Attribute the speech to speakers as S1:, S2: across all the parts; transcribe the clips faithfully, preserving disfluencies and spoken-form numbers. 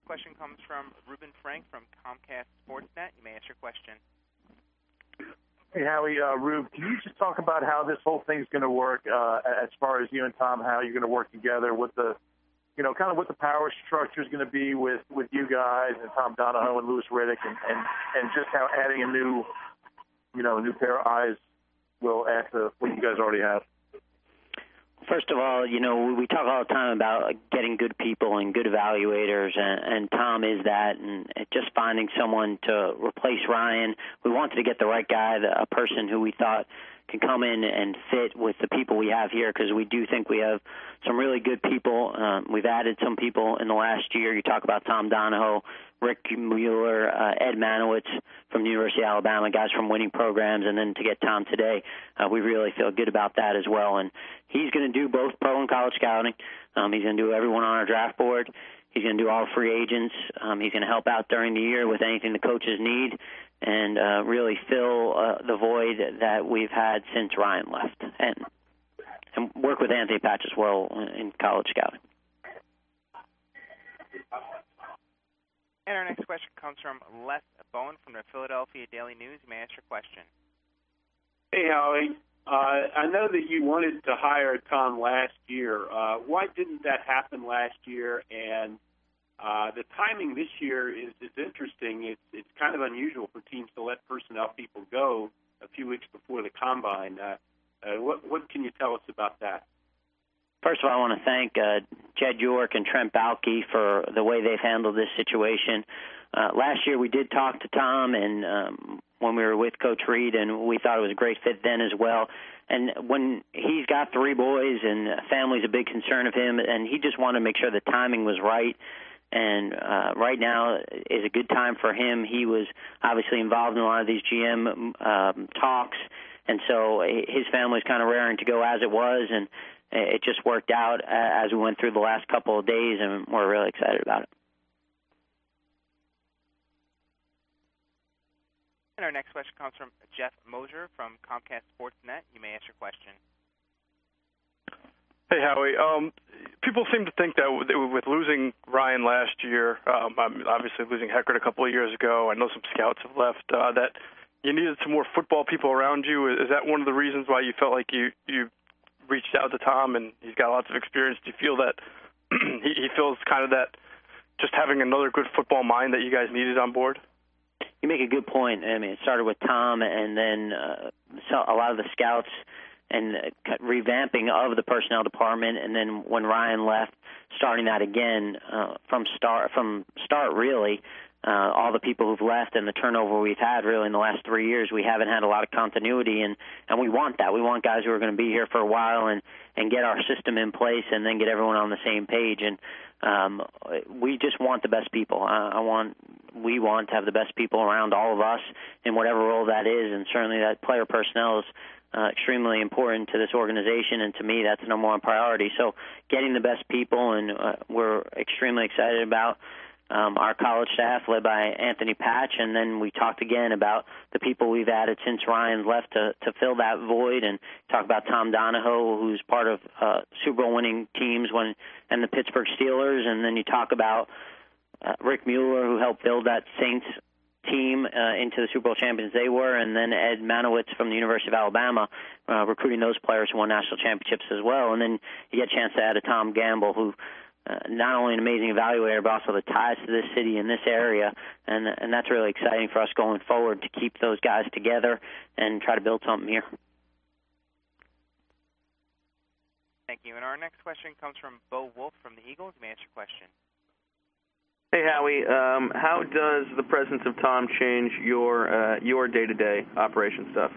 S1: question comes from Ruben Frank from Comcast Sportsnet. You may ask your question.
S2: Hey, Howie, uh, Rube, can you just talk about how this whole thing's going to work uh, as far as you and Tom, how you're going to work together, what the, you know, kind of what the power structure is going to be with, with you guys and Tom Donahoe and Louis Riddick, and, and, and just how adding a new, you know, a new pair of eyes will add to what you guys already have?
S3: First of all, you know, we talk all the time about getting good people and good evaluators, and, and Tom is that, and just finding someone to replace Ryan. We wanted to get the right guy, a person who we thought can come in and fit with the people we have here, because we do think we have some really good people. Um, we've added some people in the last year. You talk about Tom Donahoe, Rick Mueller, uh, Ed Manowitz from the University of Alabama, guys from winning programs, and then to get Tom today, uh, we really feel good about that as well. And he's going to do both pro and college scouting. Um, he's going to do everyone on our draft board. He's going to do all free agents. Um, he's going to help out during the year with anything the coaches need, and uh, really fill uh, the void that we've had since Ryan left, and and work with Anthony Patch as well in college scouting.
S1: And our next question comes from Les Bowen from the Philadelphia Daily News. You may ask your question.
S4: Hey, Howie. Uh, I know that you wanted to hire Tom last year. Uh, why didn't that happen last year? And uh, the timing this year is, is interesting. It's, it's kind of unusual for teams to let personnel people go a few weeks before the Combine. Uh, uh, what, what can you tell us about that?
S3: First of all, I want to thank uh, Jed York and Trent Baalke for the way they've handled this situation. Uh, last year we did talk to Tom, and um, when we were with Coach Reed, and we thought it was a great fit then as well. And when he's got three boys and family's a big concern of him, and he just wanted to make sure the timing was right. And uh, right now is a good time for him. He was obviously involved in a lot of these G M um, talks, and so his family's kind of raring to go as it was, and it just worked out as we went through the last couple of days, and we're really excited about it.
S1: And our next question comes from Jeff Mosier from Comcast Sportsnet. You may ask your question.
S5: Hey, Howie. Um, people seem to think that with losing Ryan last year, um, obviously losing Heckert a couple of years ago, I know some scouts have left, uh, that you needed some more football people around you. Is that one of the reasons why you felt like you, you reached out to Tom, and he's got lots of experience? Do you feel that he, he feels kind of that just having another good football mind that you guys needed on board?
S3: You make a good point. I mean, it started with Tom, and then uh, so a lot of the scouts and uh, revamping of the personnel department, and then when Ryan left, starting that again uh, from start. From start, really. Uh, all the people who've left and the turnover we've had really in the last three years, we haven't had a lot of continuity, and, and we want that. We want guys who are going to be here for a while and, and get our system in place and then get everyone on the same page. And um, we just want the best people. I, I want, we want to have the best people around all of us in whatever role that is, and certainly that player personnel is uh, extremely important to this organization, and to me that's the number one priority. So getting the best people, and uh, we're extremely excited about Um, our college staff led by Anthony Patch, and then we talked again about the people we've added since Ryan's left to, to fill that void, and talk about Tom Donahoe, who's part of uh, Super Bowl winning teams when and the Pittsburgh Steelers, and then you talk about uh, Rick Mueller, who helped build that Saints team uh, into the Super Bowl champions they were, and then Ed Manowitz from the University of Alabama, uh, recruiting those players who won national championships as well. And then you get a chance to add a Tom Gamble, who Uh, not only an amazing evaluator, but also the ties to this city and this area, and and that's really exciting for us going forward to keep those guys together and try to build something here.
S1: Thank you. And our next question comes from Bo Wolf from the Eagles. You may ask your question.
S6: Hey, Howie. Um, how does the presence of Tom change your uh, your day-to-day operation stuff?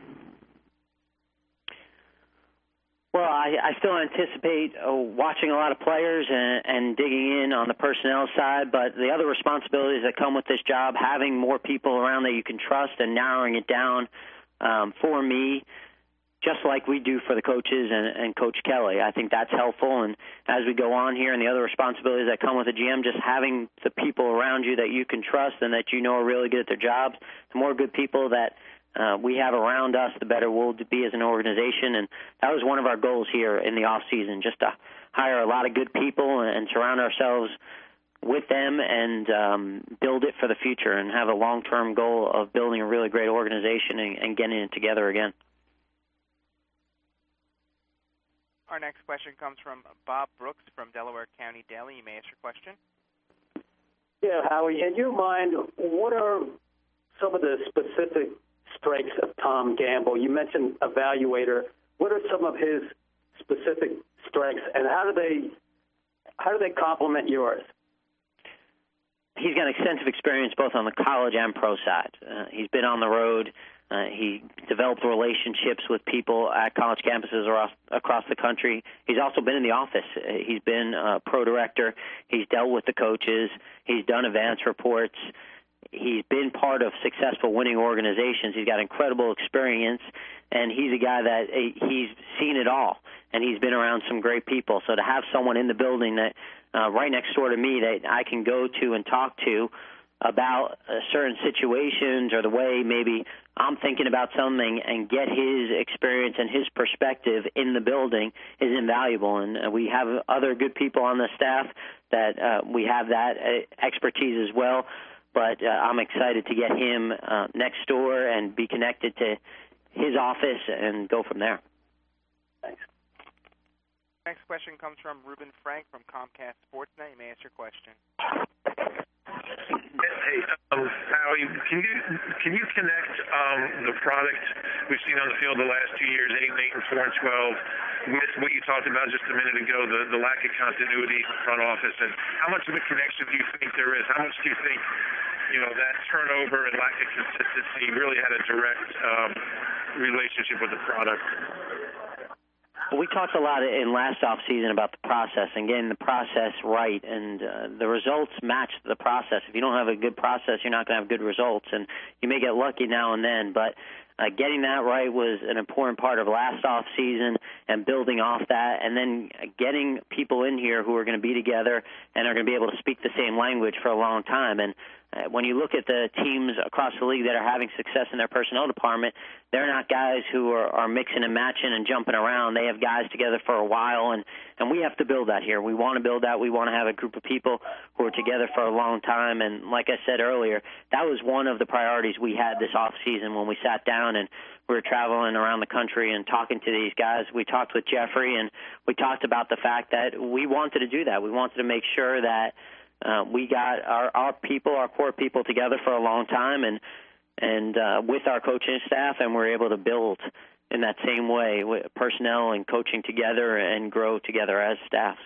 S3: Well, I, I still anticipate uh, watching a lot of players and, and digging in on the personnel side, but the other responsibilities that come with this job, having more people around that you can trust and narrowing it down um, for me, just like we do for the coaches and, and Coach Kelly. I think that's helpful, and as we go on here and the other responsibilities that come with a G M, just having the people around you that you can trust and that you know are really good at their jobs, the more good people that Uh, we have around us, the better we'll be as an organization, and that was one of our goals here in the off season, just to hire a lot of good people and, and surround ourselves with them and um, build it for the future and have a long-term goal of building a really great organization and, and getting it together again.
S1: Our next question comes from Bob Brooks from Delaware County Daily. You may ask your question.
S7: Yeah, Howie, in your mind, what are some of the specific strengths of Tom Gamble? You mentioned evaluator. What are some of his specific strengths, and how do they how do they complement yours?
S3: He's got extensive experience both on the college and pro side. Uh, he's been on the road. Uh, he developed relationships with people at college campuses across, across the country. He's also been in the office. Uh, he's been a pro director. He's dealt with the coaches. He's done advance reports. He's been part of successful winning organizations. He's got incredible experience, and he's a guy that uh, he's seen it all, and he's been around some great people. So to have someone in the building that uh, right next door to me that I can go to and talk to about uh, certain situations or the way maybe I'm thinking about something and get his experience and his perspective in the building is invaluable. And uh, we have other good people on the staff that uh, we have that uh, expertise as well. But uh, I'm excited to get him uh, next door and be connected to his office and go from there.
S7: Thanks.
S1: Next question comes from Ruben Frank from Comcast Sportsnet. You may ask your question.
S8: Hey, um, Howie, can you can you connect um, the product we've seen on the field the last two years, eight and eight and four and twelve, with what you talked about just a minute ago, the, the lack of continuity in the front office, and how much of a connection do you think there is? How much do you think, you know, that turnover and lack of consistency really had a direct um, relationship with the product?
S3: We talked a lot in last offseason about the process and getting the process right, and uh, the results match the process. If you don't have a good process, you're not going to have good results, and you may get lucky now and then, but uh, getting that right was an important part of last offseason and building off that, and then getting people in here who are going to be together and are going to be able to speak the same language for a long time. And Uh, when you look at the teams across the league that are having success in their personnel department, they're not guys who are, are mixing and matching and jumping around. They have guys together for a while, and, and we have to build that here. We want to build that. We want to have a group of people who are together for a long time. And like I said earlier, that was one of the priorities we had this off season when we sat down and we were traveling around the country and talking to these guys. We talked with Jeffrey, and we talked about the fact that we wanted to do that. We wanted to make sure that Uh, we got our, our people, our core people together for a long time and and uh, with our coaching staff, and we're able to build in that same way, with personnel and coaching together and grow together as staffs.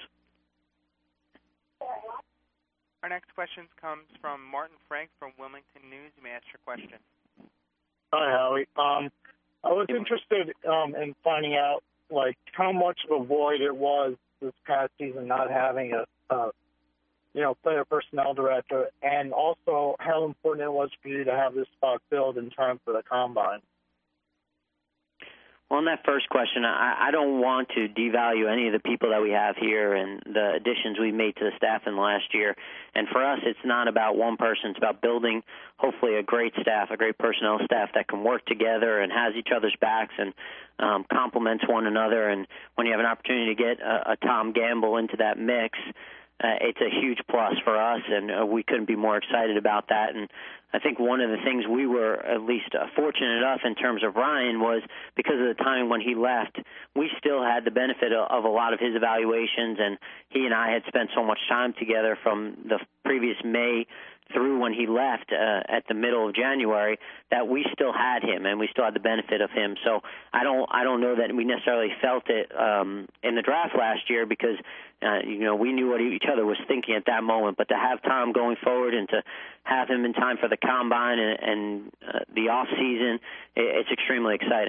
S1: Our next question comes from Martin Frank from Wilmington News. You may ask your question.
S9: Hi, Howie. Um, I was interested um, in finding out, like, how much of a void it was this past season not having a, a you know, player personnel director, and also how important it was for you to have this spot filled in time for the combine.
S3: Well, on that first question, I, I don't want to devalue any of the people that we have here and the additions we've made to the staff in the last year. And for us, it's not about one person. It's about building, hopefully, a great staff, a great personnel staff that can work together and has each other's backs and um, complements one another. And when you have an opportunity to get a, a Tom Gamble into that mix, Uh, it's a huge plus for us, and uh, we couldn't be more excited about that. And I think one of the things we were at least uh, fortunate enough in terms of Ryan was because of the time when he left, we still had the benefit of, of a lot of his evaluations, and he and I had spent so much time together from the previous May through when he left uh, at the middle of January that we still had him and we still had the benefit of him. So I don't I don't know that we necessarily felt it um, in the draft last year because uh, you know we knew what each other was thinking at that moment. But to have Tom going forward and to have him in time for the combine and, and uh, the off season, it, it's extremely exciting.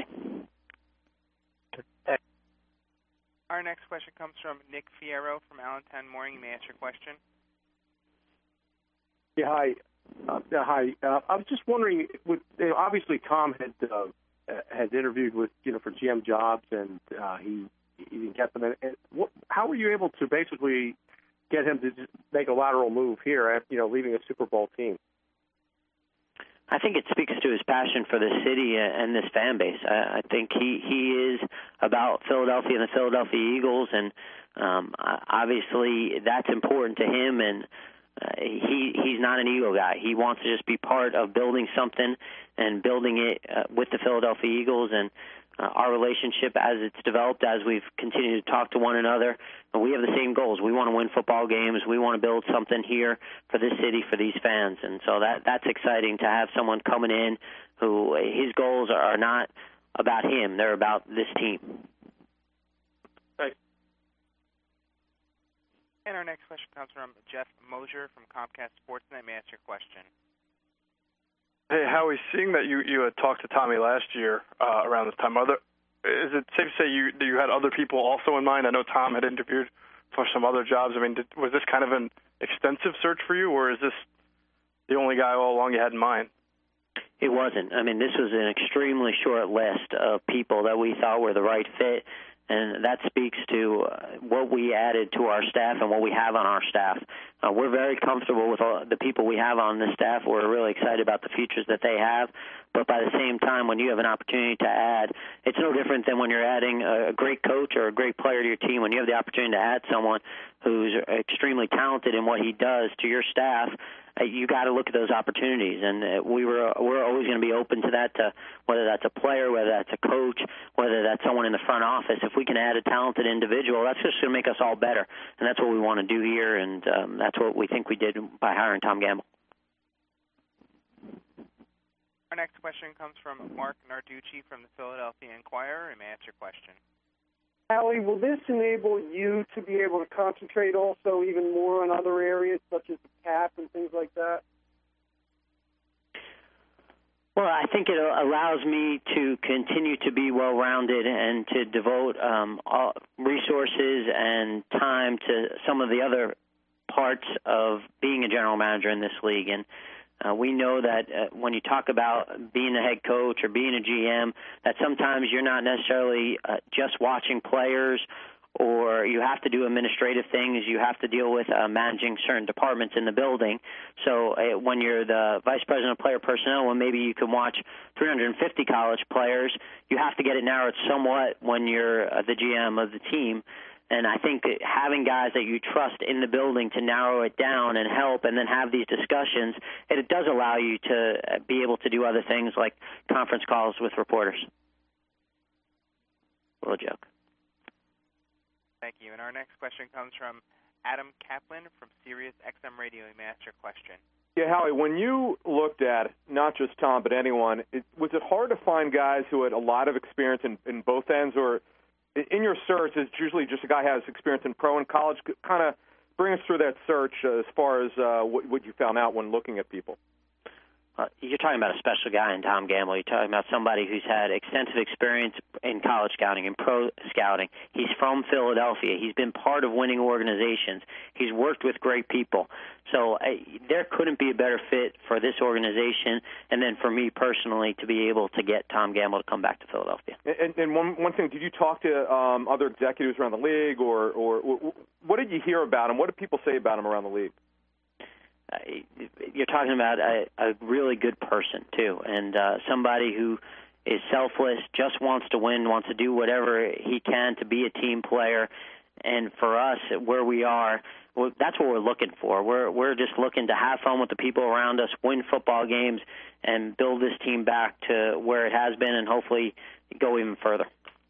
S1: Our next question comes from Nick Fierro from Allentown Morning. You may ask your question.
S10: Yeah, hi. Uh, yeah, hi. Uh, I was just wondering, with, you know, obviously Tom had uh, had interviewed with, you know, for G M jobs, and uh, he he didn't get them. And, and what, how were you able to basically get him to just make a lateral move here, after, you know, leaving a Super Bowl team?
S3: I think it speaks to his passion for the city and this fan base. I, I think he, he is about Philadelphia and the Philadelphia Eagles, and um, obviously that's important to him. And uh, he he's not an ego guy. He wants to just be part of building something and building it uh, with the Philadelphia Eagles. And uh, our relationship as it's developed, as we've continued to talk to one another, and we have the same goals. We want to win football games. We want to build something here for this city, for these fans. And so that that's exciting to have someone coming in who his goals are not about him. They're about this team.
S10: Thanks.
S1: And our next question comes from Jeff Mosier from Comcast Sportsnet. May I ask your question?
S5: Hey, Howie, seeing that you, you had talked to Tommy last year uh, around this time, are there, is it safe to say you that you had other people also in mind? I know Tom had interviewed for some other jobs. I mean, did, was this kind of an extensive search for you, or is this the only guy all along you had in mind?
S3: It wasn't. I mean, this was an extremely short list of people that we thought were the right fit, and that speaks to uh, what we added to our staff and what we have on our staff. Uh, we're very comfortable with all the people we have on this staff. We're really excited about the futures that they have. But by the same time, when you have an opportunity to add, it's no different than when you're adding a great coach or a great player to your team. When you have the opportunity to add someone who's extremely talented in what he does to your staff, uh, you got to look at those opportunities. And uh, we were we're always going to be open to that, to whether that's a player, whether that's a coach, whether that's someone in the front office. If we can add a talented individual, that's just going to make us all better. And that's what we want to do here, and um, that's what we think we did by hiring Tom Gamble.
S1: Our next question comes from Mark Narducci from the Philadelphia Inquirer. And may I ask your question?
S11: Howie, will this enable you to be able to concentrate also even more on other areas such as the cap and things like that?
S3: Well, I think it allows me to continue to be well-rounded and to devote um, all resources and time to some of the other parts of being a general manager in this league. And Uh, we know that uh, when you talk about being a head coach or being a G M, that sometimes you're not necessarily uh, just watching players, or you have to do administrative things. You have to deal with uh, managing certain departments in the building. So uh, when you're the vice president of player personnel, when maybe you can watch three hundred fifty college players, you have to get it narrowed somewhat when you're uh, the G M of the team. And I think having guys that you trust in the building to narrow it down and help and then have these discussions, it, it does allow you to be able to do other things like conference calls with reporters. A little joke.
S1: Thank you. And our next question comes from Adam Kaplan from Sirius X M Radio. You may ask your question.
S10: Yeah, Howie, when you looked at not just Tom but anyone, it, was it hard to find guys who had a lot of experience in, in both ends, or in your search, it's usually just a guy who has experience in pro and college? Kind of bring us through that search uh, as far as uh, what, what you found out when looking at people.
S3: Uh, you're talking about a special guy in Tom Gamble. You're talking about somebody who's had extensive experience in college scouting and pro scouting. He's from Philadelphia. He's been part of winning organizations. He's worked with great people. So uh, there couldn't be a better fit for this organization and then for me personally to be able to get Tom Gamble to come back to Philadelphia.
S10: And, and one, one thing, did you talk to um, other executives around the league, or, or, or what did you hear about him? What did people say about him around the league?
S3: Uh, you're talking about a, a really good person, too, and uh, somebody who is selfless, just wants to win, wants to do whatever he can to be a team player. And for us, where we are, well, that's what we're looking for. We're we're just looking to have fun with the people around us, win football games, and build this team back to where it has been and hopefully go even further.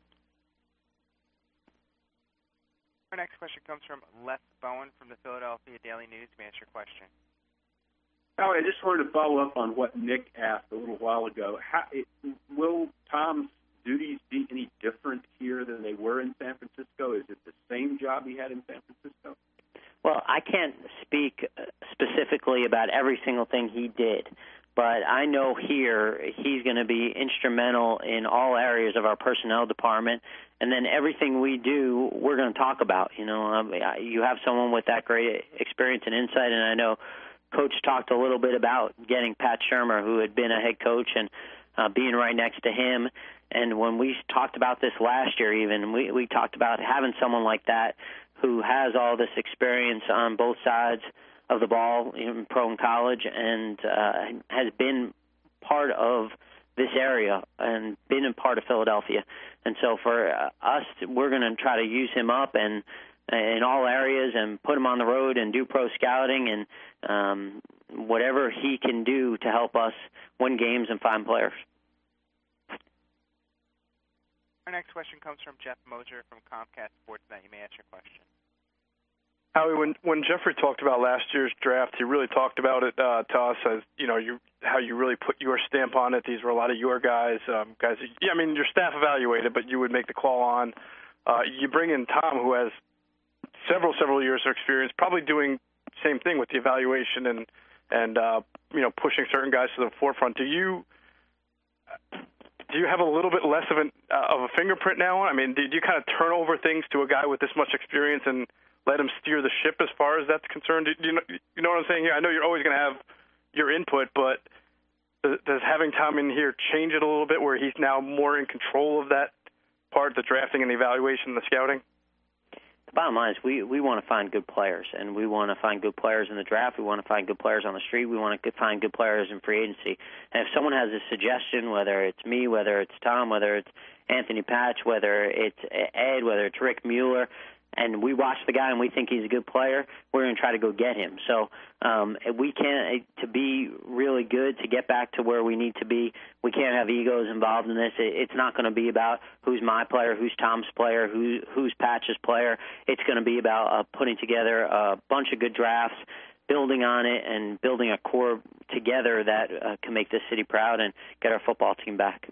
S1: Our next question comes from Les Bowen from the Philadelphia Daily News. May I ask your question?
S4: Howard, I just wanted to follow up on what Nick asked a little while ago. How, it, will Tom's duties be any different here than they were in San Francisco? Is it the same job he had in San Francisco?
S3: Well, I can't speak specifically about every single thing he did, but I know here he's going to be instrumental in all areas of our personnel department, and then everything we do, we're going to talk about. You know, um, you have someone with that great experience and insight, and I know Coach talked a little bit about getting Pat Shurmur, who had been a head coach, and uh, being right next to him. And when we talked about this last year even, we, we talked about having someone like that who has all this experience on both sides of the ball, in pro and college, and uh, has been part of this area and been a part of Philadelphia. And so for uh, us, we're going to try to use him up and in all areas and put him on the road and do pro scouting and um, whatever he can do to help us win games and find players.
S1: Our next question comes from Jeff Moser from Comcast Sportsnet. You may ask your question.
S5: Howie, when when Jeffrey talked about last year's draft, he really talked about it uh, to us as, you know, you how you really put your stamp on it. These were a lot of your guys, um, guys. Yeah, I mean, your staff evaluated, but you would make the call on. Uh, you bring in Tom, who has several, several years of experience, probably doing the same thing with the evaluation and and uh, you know, pushing certain guys to the forefront. Do you do you have a little bit less of an uh, of a fingerprint now? I mean, did you kind of turn over things to a guy with this much experience and let him steer the ship as far as that's concerned? Do you know, you know what I'm saying here? I know you're always going to have your input, but does, does having Tom in here change it a little bit where he's now more in control of that part, the drafting and the evaluation and the scouting?
S3: The bottom line is we, we want to find good players, and we want to find good players in the draft. We want to find good players on the street. We want to find good players in free agency. And if someone has a suggestion, whether it's me, whether it's Tom, whether it's Anthony Patch, whether it's Ed, whether it's Rick Mueller, and we watch the guy and we think he's a good player, we're going to try to go get him. So um, we can't, to be really good, to get back to where we need to be, we can't have egos involved in this. It, it's not going to be about who's my player, who's Tom's player, who, who's Patch's player. It's going to be about uh, putting together a bunch of good drafts, building on it, and building a core together that uh, can make this city proud and get our football team back.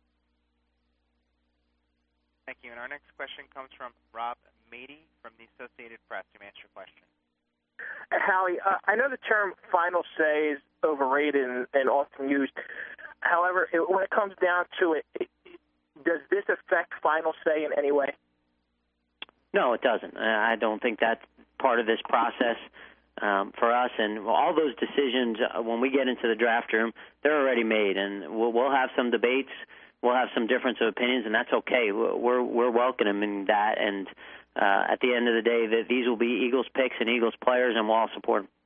S1: Thank you. And our next question comes from Rob Mady from the Associated Press. You may answer your question.
S12: Howie, uh, I know the term final say is overrated and, and often used. However, it, when it comes down to it, it, does this affect final say in any way?
S3: No, it doesn't. I don't think that's part of this process um, for us. And all those decisions, uh, when we get into the draft room, they're already made. And we'll, we'll have some debates. We'll have some difference of opinions, and that's okay. We're we're welcoming that. And uh, at the end of the day, that these will be Eagles picks and Eagles players, and we'll all support them.